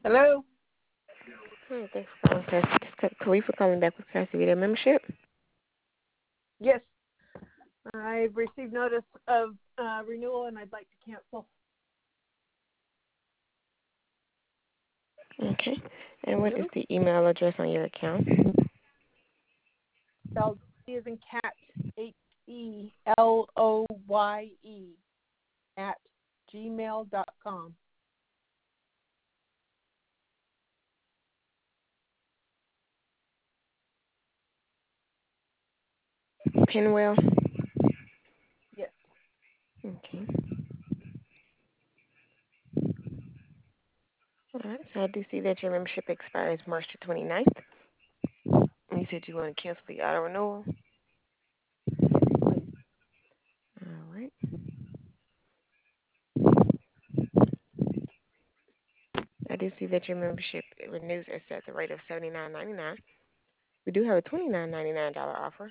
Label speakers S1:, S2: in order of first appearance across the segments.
S1: Hello?
S2: Hi, thanks for calling Khalifa calling back with Classy Video Membership.
S1: Yes, I've received notice of renewal and I'd like to cancel.
S2: Okay. And what is
S1: Hello?
S2: the email address on your account?
S1: Spelled C as in cat, HELOYE at gmail.com.
S2: Pinwell.
S1: Yes.
S2: Okay. All right. So I do see that your membership expires March the 29th. And you said you want to cancel the auto renewal.
S1: Yes, please.
S2: All right. I do see that your membership renews at the rate of $79.99. We do have a $29.99 offer.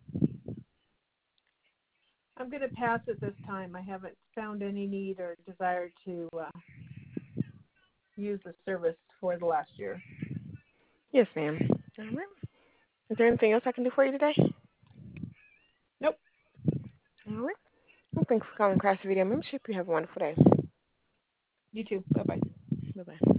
S1: I'm going to pass it this time. I haven't found any need or desire to use the service for the last year.
S2: Yes, ma'am. All right. Is there anything else I can do for you today?
S1: Nope.
S2: All right. Well, thanks for calling Classy Video Membership. You have a wonderful day.
S1: You too. Bye-bye.
S2: Bye bye.